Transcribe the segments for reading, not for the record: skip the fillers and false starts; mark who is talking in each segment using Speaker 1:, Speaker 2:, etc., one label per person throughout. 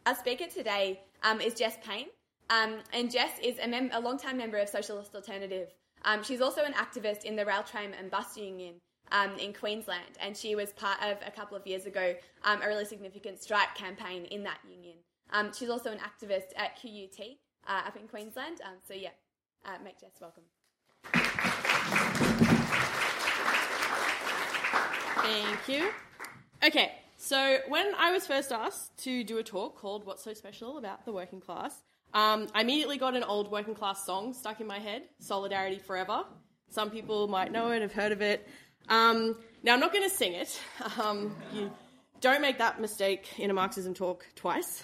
Speaker 1: Our speaker today is Jess Payne, and Jess is a long-time member of Socialist Alternative. She's also an activist in the Rail, Tram and Bus Union in Queensland, and she was part of, a couple of years ago, a really significant strike campaign in that union. She's also an activist at QUT up in Queensland. Make Jess welcome.
Speaker 2: Thank you. Okay, so when I was first asked to do a talk called What's So Special About the Working Class, I immediately got an old working class song stuck in my head, Solidarity Forever. Some people might know it, have heard of it. Now, I'm not going to sing it. You don't make that mistake in a Marxism talk twice.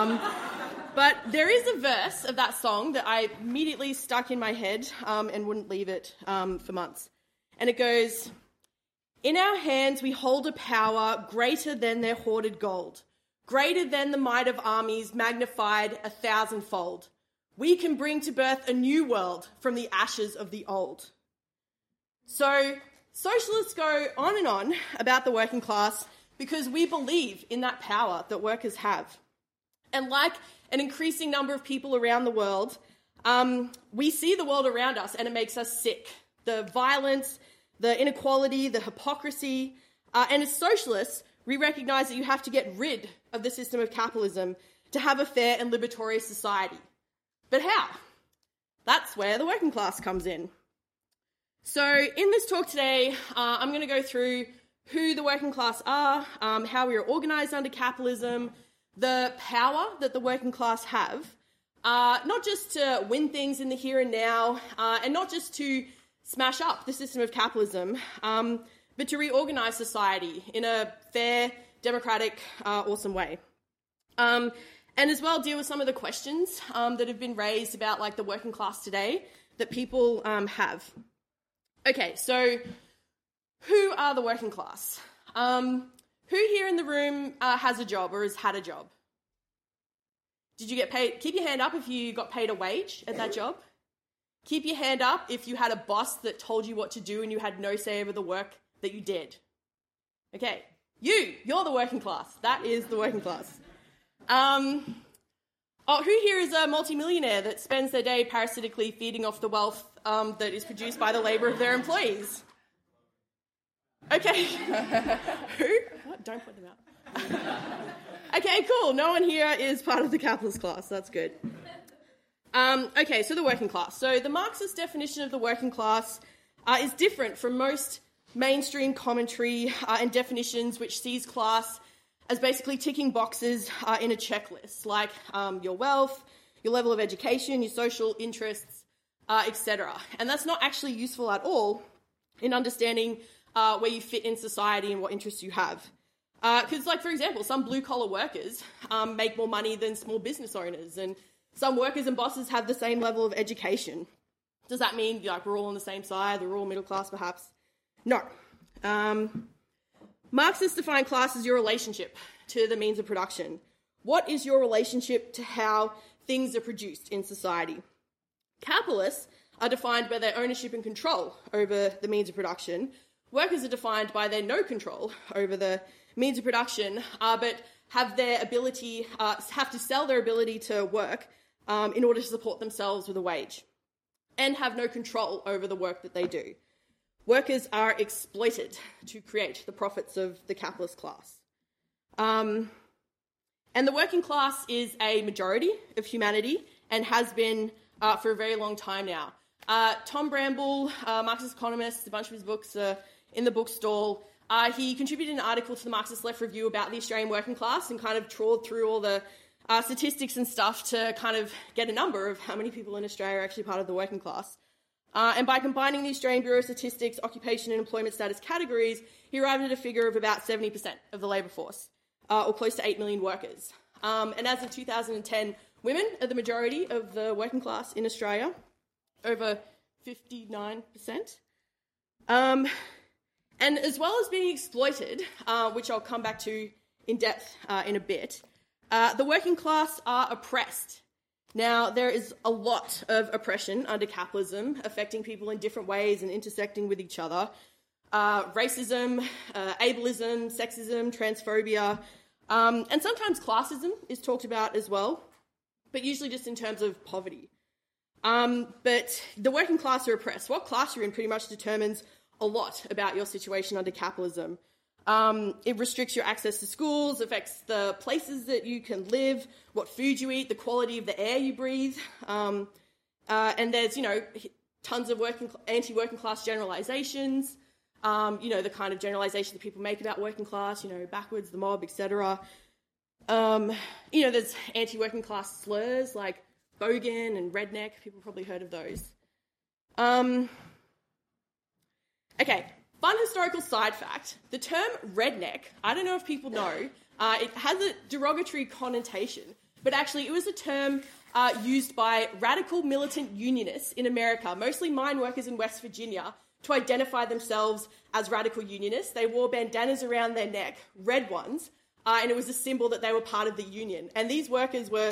Speaker 2: But there is a verse of that song that I immediately stuck in my head and wouldn't leave it for months. And it goes, "In our hands we hold a power greater than their hoarded gold, greater than the might of armies magnified 1,000-fold. We can bring to birth a new world from the ashes of the old." So socialists go on and on about the working class because we believe in that power that workers have. And like an increasing number of people around the world, we see the world around us and it makes us sick. The violence, the inequality, the hypocrisy. And as socialists, we recognise that you have to get rid of the system of capitalism to have a fair and liberatory society. But how? That's where the working class comes in. So in this talk today, I'm going to go through who the working class are, how we are organised under capitalism, the power that the working class have, not just to win things in the here and now, and not just to smash up the system of capitalism, but to reorganise society in a fair, democratic, awesome way. And as well deal with some of the questions that have been raised about like the working class today that people have. Okay, so who are the working class? Who here in the room has a job or has had a job? Did you get paid? Keep your hand up if you got paid a wage at that job. Keep your hand up if you had a boss that told you what to do and you had no say over the work that you did. Okay, you're the working class. That is the working class. Who here is a multimillionaire that spends their day parasitically feeding off the wealth that is produced by the labour of their employees? Okay. Who? What? Don't put them out. Okay, cool. No one here is part of the capitalist class. That's good. Okay, so the working class. So the Marxist definition of the working class is different from most mainstream commentary and definitions which sees class as basically ticking boxes in a checklist, like your wealth, your level of education, your social interests, etc. And that's not actually useful at all in understanding where you fit in society and what interests you have. Because, like, for example, some blue-collar workers make more money than small business owners, and some workers and bosses have the same level of education. Does that mean, like, we're all on the same side, we're all middle class, perhaps? No. Marxists define class as your relationship to the means of production. What is your relationship to how things are produced in society? Capitalists are defined by their ownership and control over the means of production. Workers are defined by their no control over the means of production, but have their ability, have to sell their ability to work in order to support themselves with a wage, and have no control over the work that they do. Workers are exploited to create the profits of the capitalist class. And the working class is a majority of humanity and has been for a very long time now. Tom Bramble, Marxist economist, a bunch of his books are in the bookstall. He contributed an article to the Marxist Left Review about the Australian working class and kind of trawled through all the statistics and stuff to kind of get a number of how many people in Australia are actually part of the working class. And by combining the Australian Bureau of Statistics, occupation and employment status categories, he arrived at a figure of about 70% of the labour force, or close to 8 million workers. And as of 2010, women are the majority of the working class in Australia, over 59%. And as well as being exploited, which I'll come back to in depth in a bit, the working class are oppressed. Now, there is a lot of oppression under capitalism affecting people in different ways and intersecting with each other. Racism, ableism, sexism, transphobia, And sometimes classism is talked about as well, but usually just in terms of poverty. But the working class are oppressed. What class you're in pretty much determines a lot about your situation under capitalism. It restricts your access to schools, affects the places that you can live, what food you eat, the quality of the air you breathe. And there's, tons of anti-working class generalizations, the kind of generalization that people make about working class, backwards, the mob, etc. There's anti-working class slurs like bogan and redneck. People probably heard of those. Okay, fun historical side fact. The term redneck, I don't know if people know, it has a derogatory connotation, but actually it was a term used by radical militant unionists in America, mostly mine workers in West Virginia, to identify themselves as radical unionists. They wore bandanas around their neck, red ones, and it was a symbol that they were part of the union. And these workers were,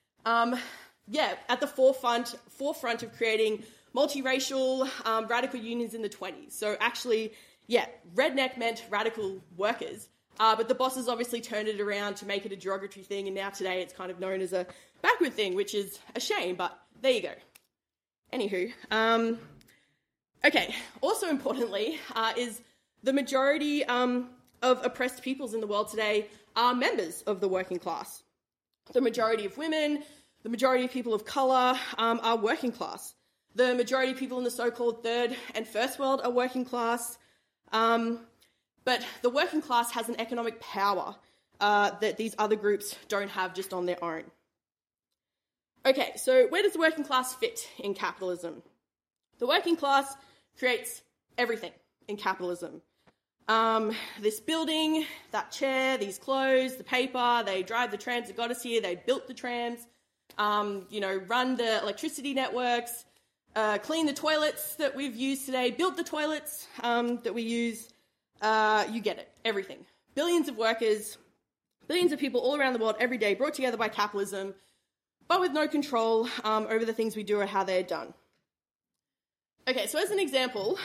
Speaker 2: at the forefront of creating multiracial radical unions in the 20s. So actually, redneck meant radical workers, but the bosses obviously turned it around to make it a derogatory thing, and now today it's kind of known as a backward thing, which is a shame, but there you go. Anywho, okay, also importantly is the majority of oppressed peoples in the world today are members of the working class. The majority of women, the majority of people of colour are working class. The majority of people in the so-called third and first world are working class. But the working class has an economic power that these other groups don't have just on their own. Okay, so where does the working class fit in capitalism? The working class creates everything in capitalism. This building, that chair, these clothes, the paper, they drive the trams that got us here, they built the trams, run the electricity networks, clean the toilets that we've used today, built the toilets that we use. You get it, everything. Billions of workers, billions of people all around the world every day brought together by capitalism, but with no control over the things we do or how they're done. Okay, so as an example,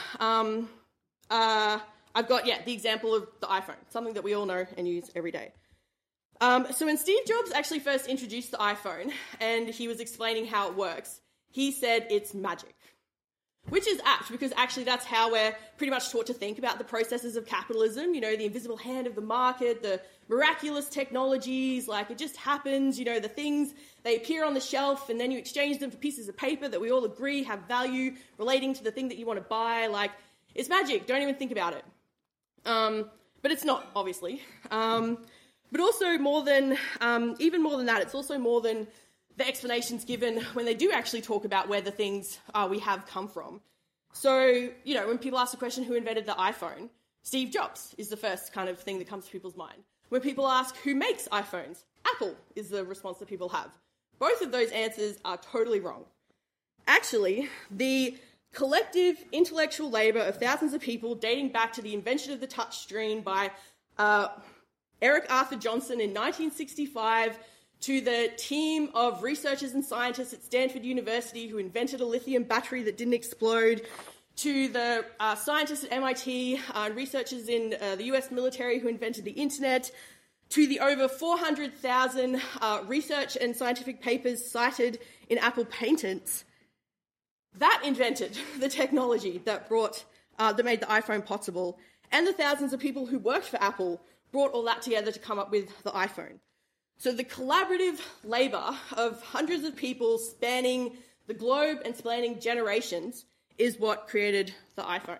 Speaker 2: I've got, the example of the iPhone, something that we all know and use every day. So when Steve Jobs actually first introduced the iPhone and he was explaining how it works, he said it's magic, which is apt because actually that's how we're pretty much taught to think about the processes of capitalism, the invisible hand of the market, the miraculous technologies, like it just happens, the things, they appear on the shelf and then you exchange them for pieces of paper that we all agree have value relating to the thing that you want to buy. Like, it's magic, don't even think about it. But it's not, obviously. But also even more than that, it's also more than the explanations given when they do actually talk about where the things we have come from. So, when people ask the question, who invented the iPhone? Steve Jobs is the first kind of thing that comes to people's mind. When people ask, who makes iPhones? Apple is the response that people have. Both of those answers are totally wrong. Actually, the collective intellectual labour of thousands of people dating back to the invention of the touchscreen by Eric Arthur Johnson in 1965 to the team of researchers and scientists at Stanford University who invented a lithium battery that didn't explode, to the scientists at MIT and researchers in the US military who invented the internet, to the over 400,000 research and scientific papers cited in Apple patents. That invented the technology that made the iPhone possible, and the thousands of people who worked for Apple brought all that together to come up with the iPhone. So the collaborative labour of hundreds of people spanning the globe and spanning generations is what created the iPhone.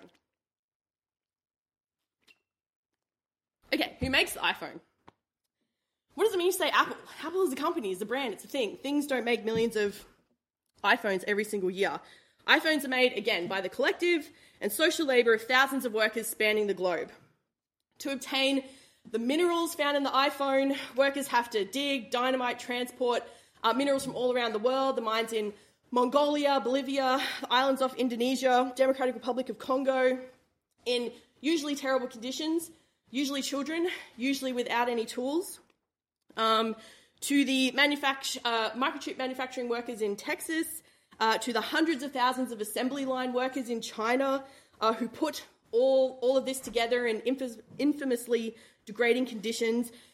Speaker 2: Okay, who makes the iPhone? What does it mean to say Apple? Apple is a company, is a brand, it's a thing. Things don't make millions of iPhones every single year. iPhones are made, again, by the collective and social labour of thousands of workers spanning the globe. To obtain the minerals found in the iPhone, workers have to dig, dynamite, transport minerals from all around the world, the mines in Mongolia, Bolivia, the islands off Indonesia, Democratic Republic of Congo, in usually terrible conditions, usually children, usually without any tools. To the microchip manufacturing workers in Texas, to the hundreds of thousands of assembly line workers in China who put all of this together in infamously degrading conditions,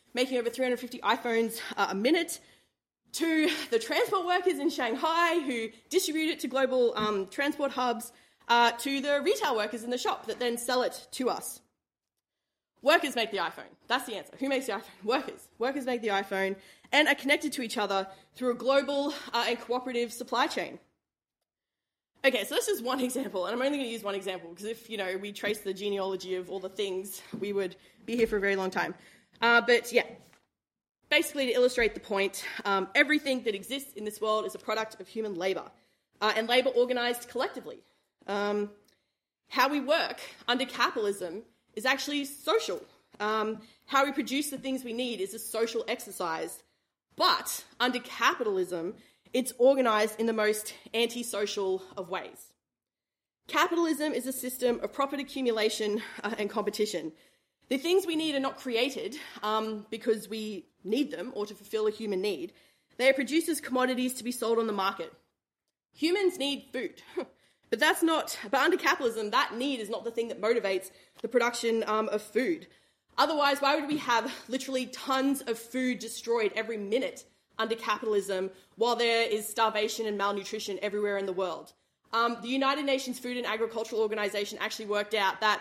Speaker 2: making over 350 iPhones a minute, to the transport workers in Shanghai who distribute it to global transport hubs, to the retail workers in the shop that then sell it to us. Workers make the iPhone. That's the answer. Who makes the iPhone? Workers. Workers make the iPhone and are connected to each other through a global and cooperative supply chain. Okay, so that's just one example, and I'm only going to use one example because if, we trace the genealogy of all the things, we would be here for a very long time. But yeah, basically to illustrate the point, everything that exists in this world is a product of human labour, and labour organised collectively. How we work under capitalism is actually social. How we produce the things we need is a social exercise. But under capitalism, it's organised in the most antisocial of ways. Capitalism is a system of profit accumulation and competition. The things we need are not created because we need them or to fulfil a human need. They are produced as commodities to be sold on the market. Humans need food. But under capitalism, that need is not the thing that motivates the production of food. Otherwise, why would we have literally tons of food destroyed every minute under capitalism while there is starvation and malnutrition everywhere in the world? The United Nations Food and Agricultural Organization actually worked out that,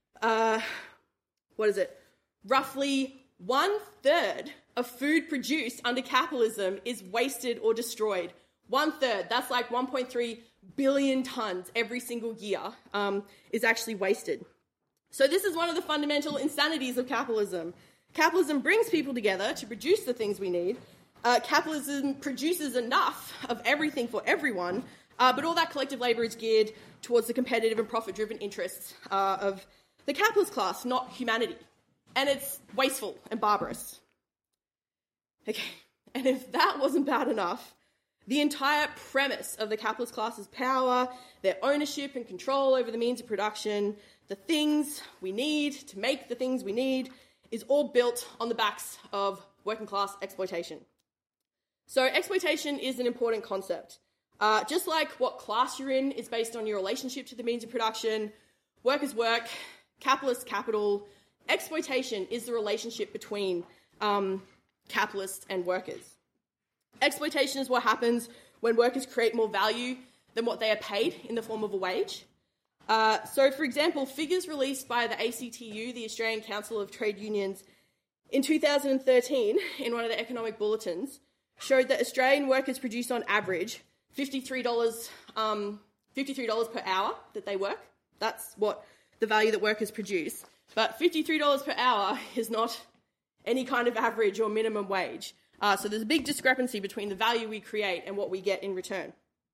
Speaker 2: roughly 1/3 of food produced under capitalism is wasted or destroyed. 1/3, that's like 1.3 billion tons every single year is actually wasted. So this is one of the fundamental insanities of capitalism. Capitalism brings people together to produce the things we need. Capitalism produces enough of everything for everyone, but all that collective labour is geared towards the competitive and profit-driven interests of the capitalist class, not humanity. And it's wasteful and barbarous. Okay, and if that wasn't bad enough, the entire premise of the capitalist class's power, their ownership and control over the means of production, the things we need to make the things we need, is all built on the backs of working class exploitation. So exploitation is an important concept. Just like what class you're in is based on your relationship to the means of production, workers work, capitalist capital, exploitation is the relationship between capitalists and workers. Exploitation is what happens when workers create more value than what they are paid in the form of a wage. So, for example, figures released by the ACTU, the Australian Council of Trade Unions, in 2013, in one of the economic bulletins, showed that Australian workers produce on average $53 per hour that they work. That's what the value that workers produce. But $53 per hour is not any kind of average or minimum wage. So there's a big discrepancy between the value we create and what we get in return.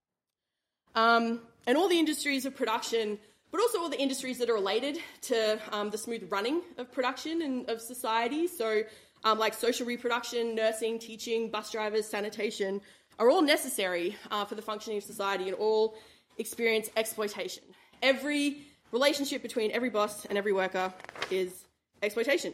Speaker 2: And all the industries of production, but also all the industries that are related to the smooth running of production and of society, so like social reproduction, nursing, teaching, bus drivers, sanitation, are all necessary for the functioning of society and all experience exploitation. Every relationship between every boss and every worker is exploitation.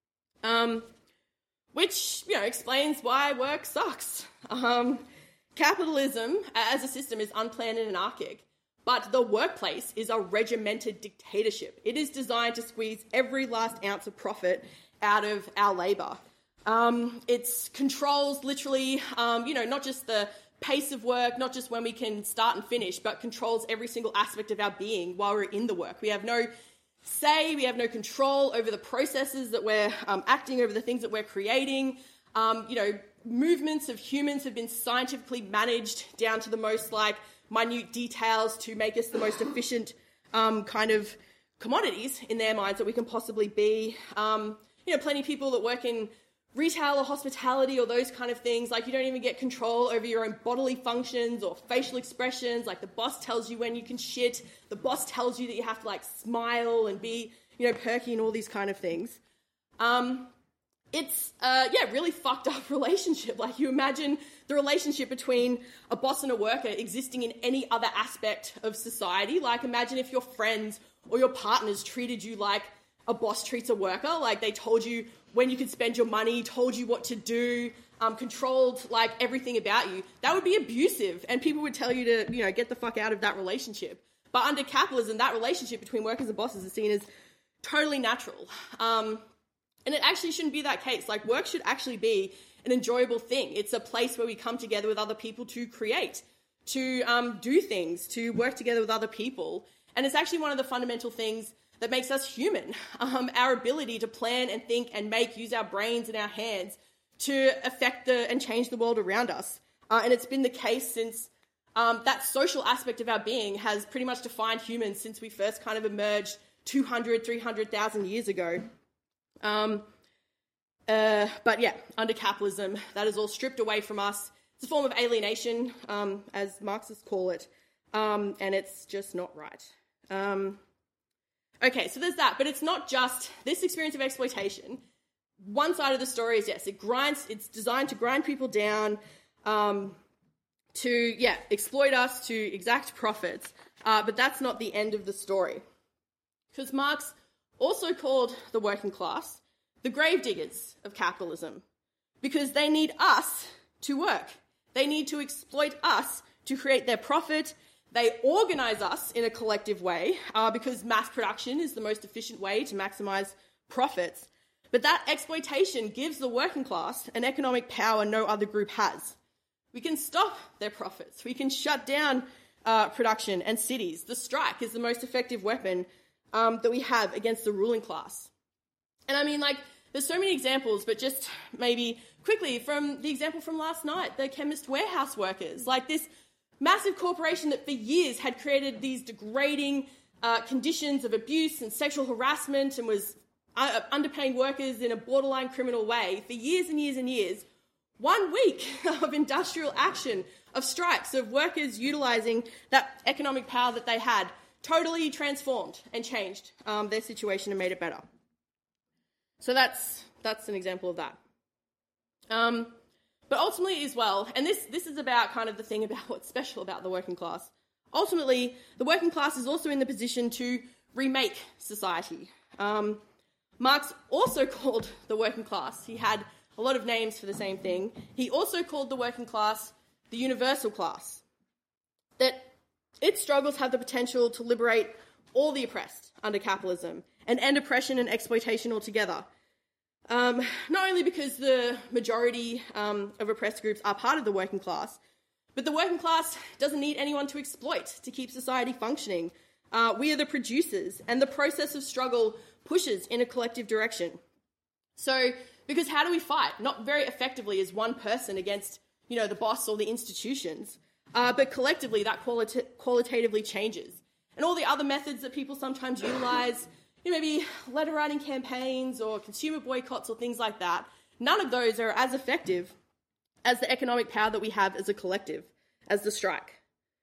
Speaker 2: Which, explains why work sucks. Capitalism as a system is unplanned and anarchic, but the workplace is a regimented dictatorship. It is designed to squeeze every last ounce of profit out of our labour. It controls literally, not just the pace of work, not just when we can start and finish, but controls every single aspect of our being while we're in the work. We have no say, we have no control over the processes that we're acting, over the things that we're creating. Movements of humans have been scientifically managed down to the most minute details to make us the most efficient kind of commodities in their minds that we can possibly be. Plenty of people that work in retail or hospitality or those kind of things, you don't even get control over your own bodily functions or facial expressions. The boss tells you when you can shit, the boss tells you that you have to smile and be, perky and all these kind of things. It's really fucked up relationship. You imagine the relationship between a boss and a worker existing in any other aspect of society. Imagine if your friends or your partners treated you like a boss treats a worker, they told you when you could spend your money, told you what to do, controlled everything about you. That would be abusive, and people would tell you to get the fuck out of that relationship. But under capitalism, that relationship between workers and bosses is seen as totally natural. And it actually shouldn't be that case. Like, work should actually be an enjoyable thing. It's a place where we come together with other people to create, to do things, to work together with other people. And it's actually one of the fundamental things that makes us human. Our ability to plan and think and use our brains and our hands to affect and change the world around us. And it's been the case since that social aspect of our being has pretty much defined humans since we first kind of emerged 200, 300,000 years ago. But yeah, under capitalism, that is all stripped away from us. It's a form of alienation, as Marxists call it, and it's just not right. Okay, so there's that, but it's not just this experience of exploitation. One side of the story is, yes, it's designed to grind people down, to exploit us, to exact profits, but that's not the end of the story. Because Marx also called the working class the gravediggers of capitalism, because they need us to work. They need to exploit us to create their profit. They organise us in a collective way, because mass production is the most efficient way to maximise profits. But that exploitation gives the working class an economic power no other group has. We can stop their profits. We can shut down production and cities. The strike is the most effective weapon that we have against the ruling class. And I mean, like, there's so many examples, but just maybe quickly from the example from last night, the chemist warehouse workers, like this massive corporation that for years had created these degrading conditions of abuse and sexual harassment and was underpaying workers in a borderline criminal way for years and years and years. 1 week of industrial action, of strikes, of workers utilising that economic power that they had, totally transformed and changed their situation and made it better. So that's an example of that. But ultimately as well, and this is about kind of the thing about what's special about the working class, ultimately the working class is also in the position to remake society. Marx also called the working class, he had a lot of names for the same thing, he also called the working class the universal class. That its struggles have the potential to liberate all the oppressed under capitalism and end oppression and exploitation altogether. Not only because the majority of oppressed groups are part of the working class, but the working class doesn't need anyone to exploit to keep society functioning. We are the producers, and the process of struggle pushes in a collective direction. So, because how do we fight? Not very effectively as one person against, the boss or the institutions, but collectively that qualitatively changes. And all the other methods that people sometimes utilise, maybe letter writing campaigns or consumer boycotts or things like that, none of those are as effective as the economic power that we have as a collective, as the strike.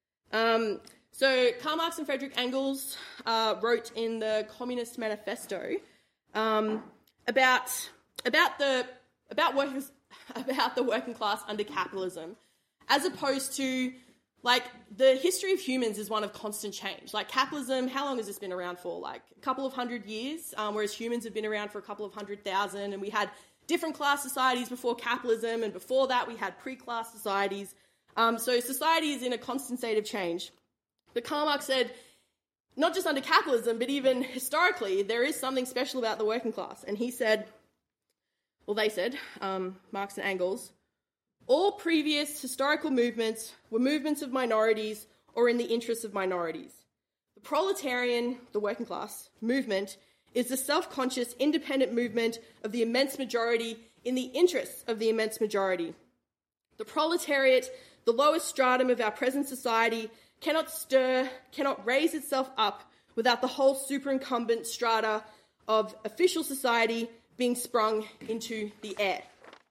Speaker 2: So Karl Marx and Friedrich Engels wrote in the Communist Manifesto about the working class under capitalism, as opposed to, like, the history of humans is one of constant change. Like, capitalism, how long has this been around for? Like, a couple of 100 years, whereas humans have been around for a couple of 100,000, and we had different class societies before capitalism, and before that we had pre-class societies. So society is in a constant state of change. But Karl Marx said, not just under capitalism, but even historically, there is something special about the working class. And he said, they said, Marx and Engels, all previous historical movements were movements of minorities or in the interests of minorities. The proletarian, the working class, movement is the self-conscious, independent movement of the immense majority in the interests of the immense majority. The proletariat, the lowest stratum of our present society, cannot stir, cannot raise itself up without the whole superincumbent strata of official society being sprung into the air.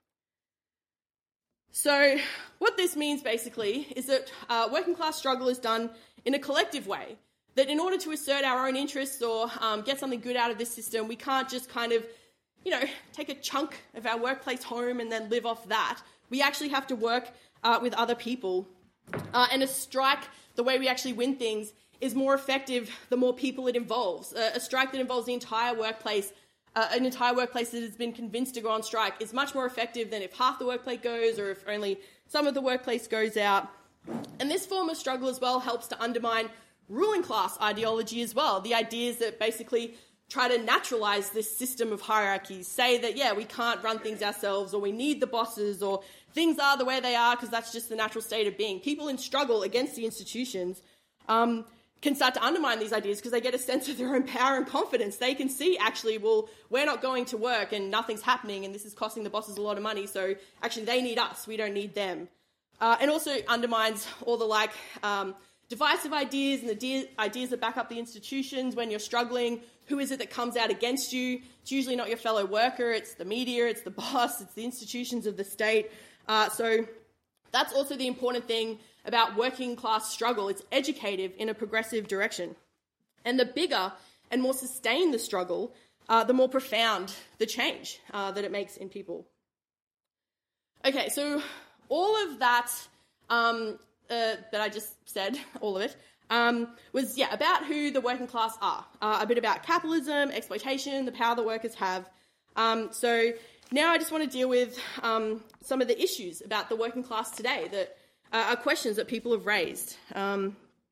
Speaker 2: So what this means basically is that working class struggle is done in a collective way, that in order to assert our own interests or get something good out of this system, we can't just kind of, take a chunk of our workplace home and then live off that. We actually have to work with other people. And a strike, the way we actually win things, is more effective the more people it involves. A strike that involves the entire workplace, an entire workplace that has been convinced to go on strike, is much more effective than if half the workplace goes or if only some of the workplace goes out. And this form of struggle as well helps to undermine ruling class ideology as well. The ideas that basically try to naturalize this system of hierarchies, say that, yeah, we can't run things ourselves, or we need the bosses, or things are the way they are because that's just the natural state of being. People in struggle against the institutions can start to undermine these ideas because they get a sense of their own power and confidence. They can see, actually, well, we're not going to work and nothing's happening and this is costing the bosses a lot of money, so actually they need us, we don't need them. And also undermines all the divisive ideas and the ideas that back up the institutions when you're struggling. Who is it that comes out against you? It's usually not your fellow worker, it's the media, it's the boss, it's the institutions of the state. So that's also the important thing about working class struggle. It's educative in a progressive direction. And the bigger and more sustained the struggle, the more profound the change that it makes in people. Okay, so all of that that I just said, all of it, was about who the working class are. A bit about capitalism, exploitation, the power that workers have. So now I just want to deal with some of the issues about the working class today that are questions that people have raised. I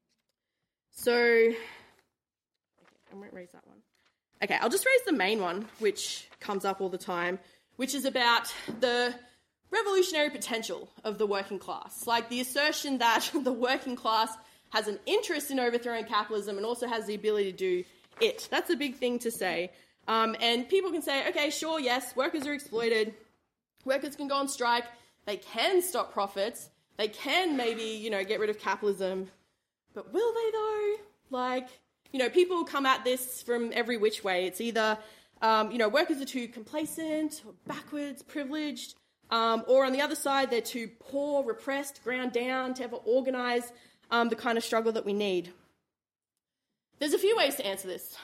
Speaker 2: won't raise that one. Okay, I'll just raise the main one, which comes up all the time, which is about the revolutionary potential of the working class. Like the assertion that the working class has an interest in overthrowing capitalism and also has the ability to do it. That's a big thing to say. And people can say, okay, sure, yes, workers are exploited. Workers can go on strike. They can stop profits. They can maybe, get rid of capitalism. But will they though? People come at this from every which way. It's either, workers are too complacent or backwards, privileged, or on the other side, they're too poor, repressed, ground down to ever organise the kind of struggle that we need. There's a few ways to answer this.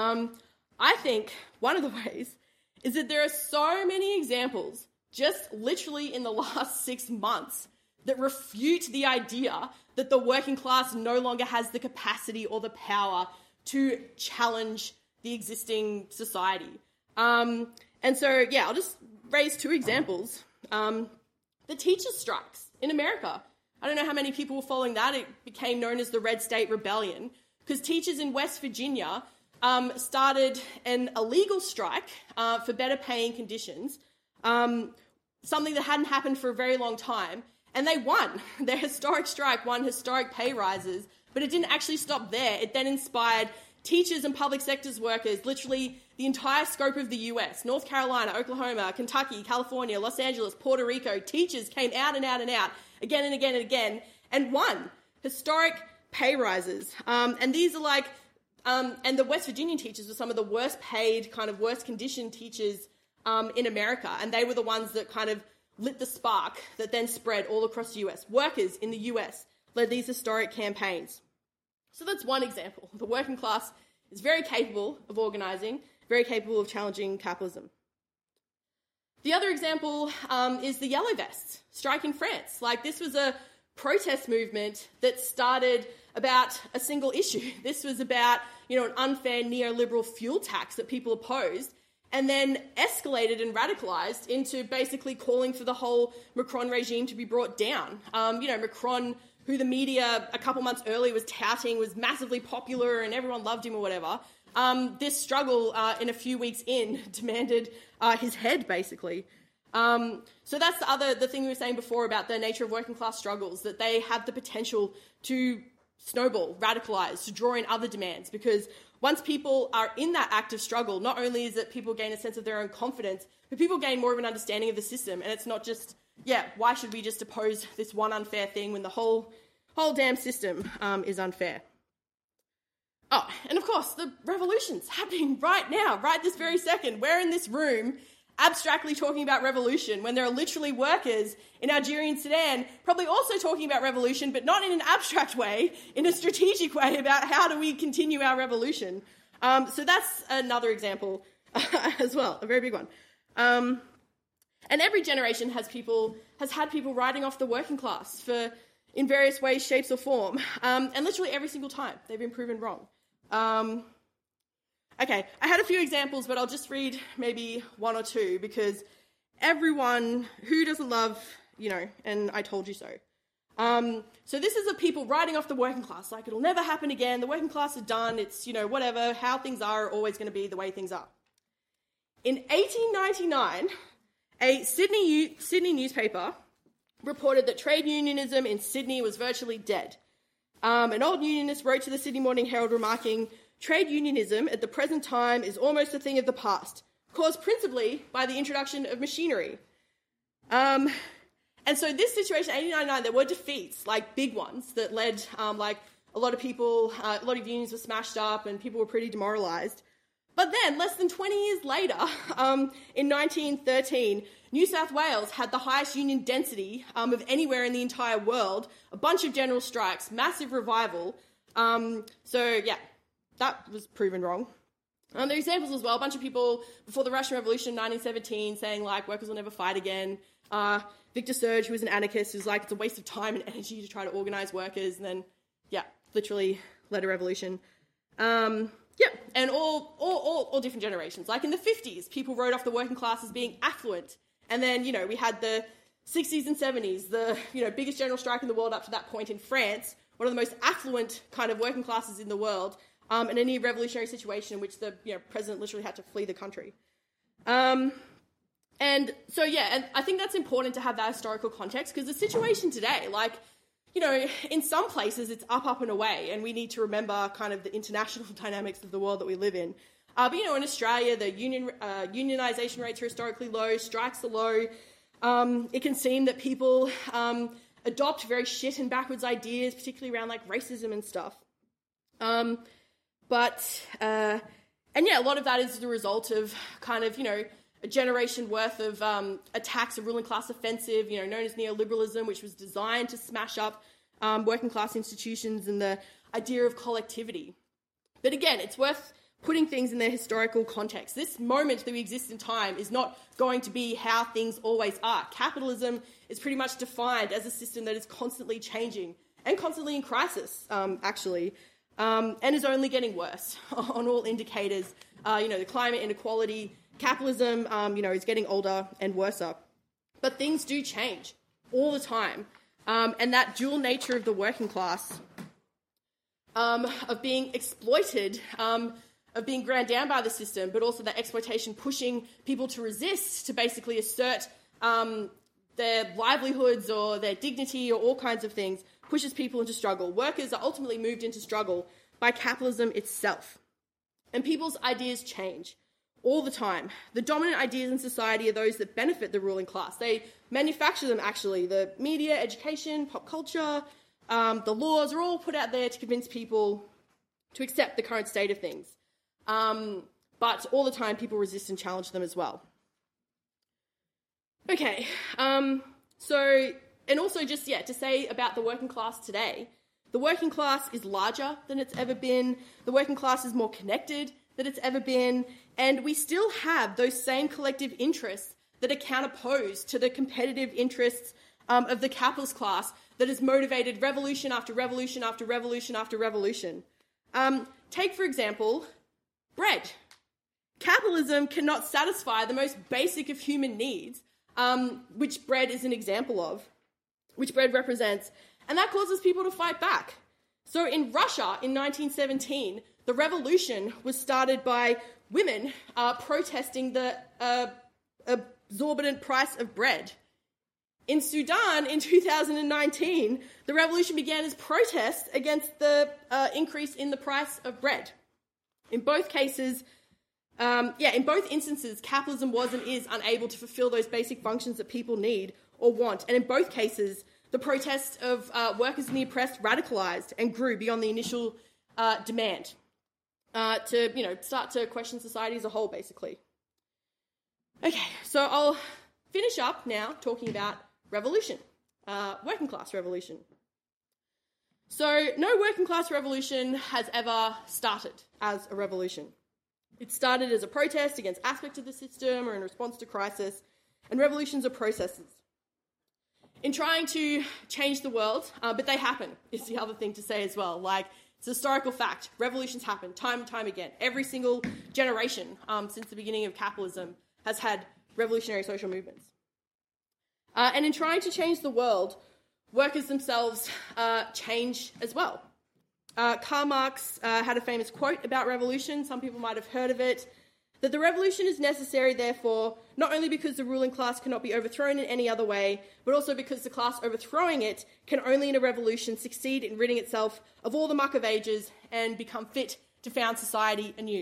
Speaker 2: I think one of the ways is that there are so many examples, just literally in the last 6 months, that refute the idea that the working class no longer has the capacity or the power to challenge the existing society. I'll just raise 2 examples. The teachers' strikes in America. I don't know how many people were following that. It became known as the Red State Rebellion because teachers in West Virginia started an illegal strike for better paying conditions, something that hadn't happened for a very long time, and they won. Their historic strike won historic pay rises, but it didn't actually stop there. It then inspired teachers and public sectors workers, literally the entire scope of the US, North Carolina, Oklahoma, Kentucky, California, Los Angeles, Puerto Rico. Teachers came out and out and out again and again and again and won historic pay rises. And these are and the West Virginian teachers were some of the worst paid, kind of worst conditioned teachers in America. And they were the ones that kind of lit the spark that then spread all across the US. Workers in the US led these historic campaigns. So that's one example. The working class is very capable of organising, very capable of challenging capitalism. The other example is the Yellow Vests strike in France. This was a protest movement that started about a single issue. This was about, an unfair neoliberal fuel tax that people opposed, and then escalated and radicalised into basically calling for the whole Macron regime to be brought down. Macron, who the media a couple months earlier was touting was massively popular and everyone loved him or whatever, this struggle in a few weeks in demanded his head, basically. So that's the thing we were saying before about the nature of working class struggles, that they have the potential to snowball, radicalise, to draw in other demands, because once people are in that active struggle, not only is it people gain a sense of their own confidence, but people gain more of an understanding of the system, and it's not just, why should we just oppose this one unfair thing when the whole damn system is unfair? Oh, and of course, the revolution's happening right now, right this very second. We're in this room abstractly talking about revolution when there are literally workers in Algeria and Sudan probably also talking about revolution, but not in an abstract way, in a strategic way about how do we continue our revolution. So that's another example as well, a very big one. And every generation has had people writing off the working class in various ways, shapes or form. And literally every single time they've been proven wrong. Okay, I had a few examples, but I'll just read maybe one or two because everyone who doesn't love, and I told you so. So this is the people writing off the working class, like it'll never happen again, the working class are done, it's, whatever, how things are always going to be the way things are. In 1899, a Sydney newspaper reported that trade unionism in Sydney was virtually dead. An old unionist wrote to the Sydney Morning Herald remarking, "Trade unionism at the present time is almost a thing of the past, caused principally by the introduction of machinery." And so this situation, 1899, there were defeats, like big ones, that led, a lot of unions were smashed up and people were pretty demoralised. But then, less than 20 years later, in 1913, New South Wales had the highest union density of anywhere in the entire world, a bunch of general strikes, massive revival. That was proven wrong. There are examples as well, a bunch of people before the Russian Revolution in 1917 saying, workers will never fight again. Victor Serge, who was an anarchist, was like, it's a waste of time and energy to try to organise workers, and then, literally led a revolution. And all different generations. Like in the 50s, people wrote off the working class as being affluent. And then, we had the 60s and 70s, the, biggest general strike in the world up to that point in France, one of the most affluent kind of working classes in the world, and a near revolutionary situation in which the, president literally had to flee the country. And I think that's important to have that historical context, because the situation today, in some places it's up and away, and we need to remember kind of the international dynamics of the world that we live in. But in Australia, the unionisation rates are historically low, strikes are low. It can seem that people adopt very shit and backwards ideas, particularly around racism and stuff. A lot of that is the result of kind of, a generation worth of attacks, a ruling class offensive, known as neoliberalism, which was designed to smash up working class institutions and the idea of collectivity. But again, it's worth putting things in their historical context. This moment that we exist in time is not going to be how things always are. Capitalism is pretty much defined as a system that is constantly changing and constantly in crisis, actually, and is only getting worse on all indicators. The climate inequality, capitalism, is getting older and worse. But things do change all the time. And that dual nature of the working class, of being exploited, of being ground down by the system, but also that exploitation pushing people to resist, to basically assert their livelihoods or their dignity or all kinds of things, pushes people into struggle. Workers are ultimately moved into struggle by capitalism itself. And people's ideas change all the time. The dominant ideas in society are those that benefit the ruling class. They manufacture them, actually. The media, education, pop culture, the laws are all put out there to convince people to accept the current state of things. But all the time, people resist and challenge them as well. Okay, to say about the working class today, the working class is larger than it's ever been. The working class is more connected than it's ever been. And we still have those same collective interests that are counterposed to the competitive interests of the capitalist class that has motivated revolution after revolution after revolution after revolution. Take, for example, bread. Capitalism cannot satisfy the most basic of human needs, which bread is an example of, which bread represents, and that causes people to fight back. So in Russia in 1917, the revolution was started by women protesting the exorbitant price of bread. In Sudan in 2019, the revolution began as protests against the increase in the price of bread. In both cases, in both instances, capitalism was and is unable to fulfill those basic functions that people need or want. And in both cases, the protests of workers and the oppressed radicalised and grew beyond the initial demand to start to question society as a whole, basically. Okay, so I'll finish up now talking about revolution, working class revolution. So no working class revolution has ever started as a revolution. It started as a protest against aspects of the system or in response to crisis, and revolutions are processes. In trying to change the world, but they happen, is the other thing to say as well. It's a historical fact. Revolutions happen time and time again. Every single generation since the beginning of capitalism has had revolutionary social movements. And in trying to change the world, workers themselves change as well. Karl Marx had a famous quote about revolution, some people might have heard of it, that the revolution is necessary, therefore, not only because the ruling class cannot be overthrown in any other way, but also because the class overthrowing it can only in a revolution succeed in ridding itself of all the muck of ages and become fit to found society anew.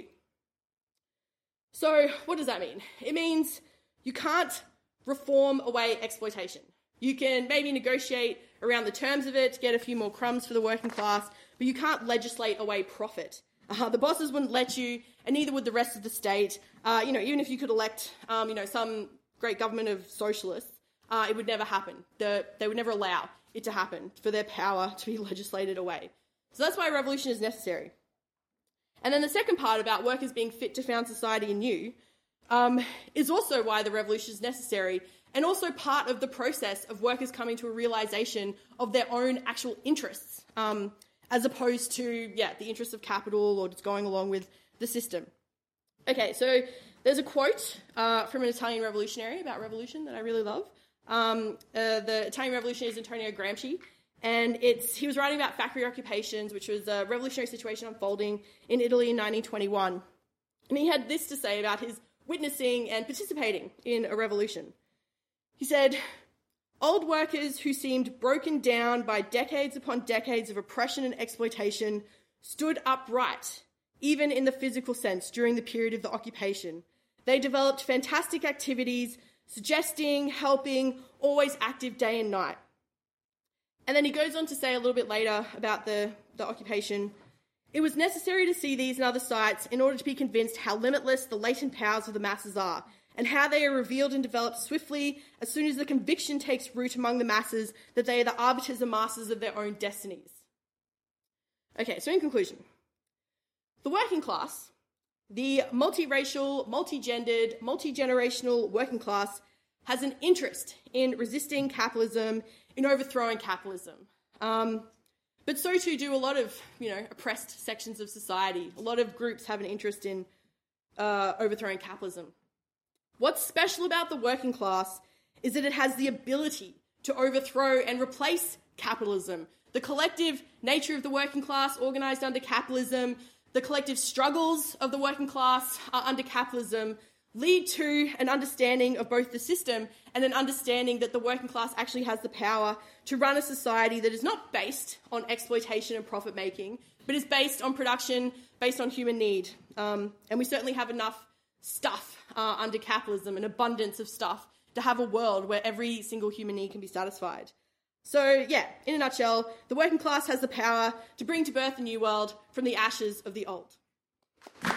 Speaker 2: So, what does that mean? It means you can't reform away exploitation. You can maybe negotiate around the terms of it, get a few more crumbs for the working class, but you can't legislate away profit. The bosses wouldn't let you, and neither would the rest of the state. Even if you could elect, some great government of socialists, it would never happen. They would never allow it to happen for their power to be legislated away. So that's why revolution is necessary. And then the second part about workers being fit to found society anew is also why the revolution is necessary, and also part of the process of workers coming to a realisation of their own actual interests, as opposed to, the interests of capital or just going along with the system. Okay, so there's a quote from an Italian revolutionary about revolution that I really love. The Italian revolutionary is Antonio Gramsci, and he was writing about factory occupations, which was a revolutionary situation unfolding in Italy in 1921. And he had this to say about his witnessing and participating in a revolution. He said, "Old workers who seemed broken down by decades upon decades of oppression and exploitation stood upright, even in the physical sense, during the period of the occupation. They developed fantastic activities, suggesting, helping, always active day and night." And then he goes on to say a little bit later about the occupation, "It was necessary to see these and other sights in order to be convinced how limitless the latent powers of the masses are, and how they are revealed and developed swiftly as soon as the conviction takes root among the masses that they are the arbiters and masters of their own destinies." Okay, so in conclusion, the working class, the multiracial, multigendered, multi-generational working class, has an interest in resisting capitalism, in overthrowing capitalism. But so too do a lot of, oppressed sections of society. A lot of groups have an interest in overthrowing capitalism. What's special about the working class is that it has the ability to overthrow and replace capitalism. The collective nature of the working class organised under capitalism, the collective struggles of the working class under capitalism lead to an understanding of both the system and an understanding that the working class actually has the power to run a society that is not based on exploitation and profit making, but is based on production, based on human need. And we certainly have enough stuff under capitalism, an abundance of stuff, to have a world where every single human need can be satisfied. So, in a nutshell, the working class has the power to bring to birth a new world from the ashes of the old.